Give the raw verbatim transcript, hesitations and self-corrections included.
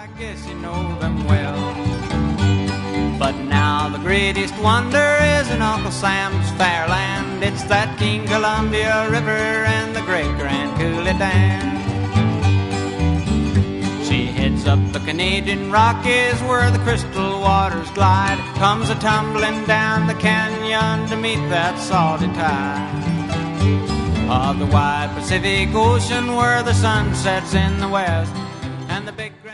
I guess you know them well. But now the greatest wonder is in Uncle Sam's fair land. It's that King Columbia River and the great Grand Coulee Dam. She heads up the Canadian Rockies where the crystal waters glide, comes a tumbling down the canyon to meet that salty tide of the wide Pacific Ocean where the sun sets in the west and the big